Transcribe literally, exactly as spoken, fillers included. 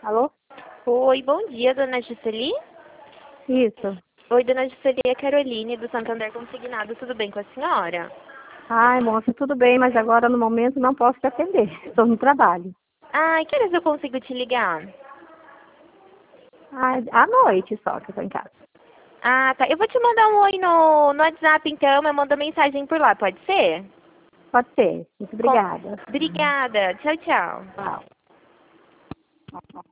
Alô? Oi, bom dia, dona Juscelie. Isso. Oi, dona Juscelie, é Caroline, do Santander Consignado. Tudo bem com a senhora? Ai, moça, tudo bem, mas agora no momento não posso te atender. Estou no trabalho. Ai, que horas eu consigo te ligar? Ai, à noite só que eu estou em casa. Ah, tá. Eu vou te mandar um oi no, no WhatsApp, então. Eu mando mensagem por lá, pode ser? Pode ser. Muito Com... obrigada. Obrigada. Tchau, tchau. Tchau.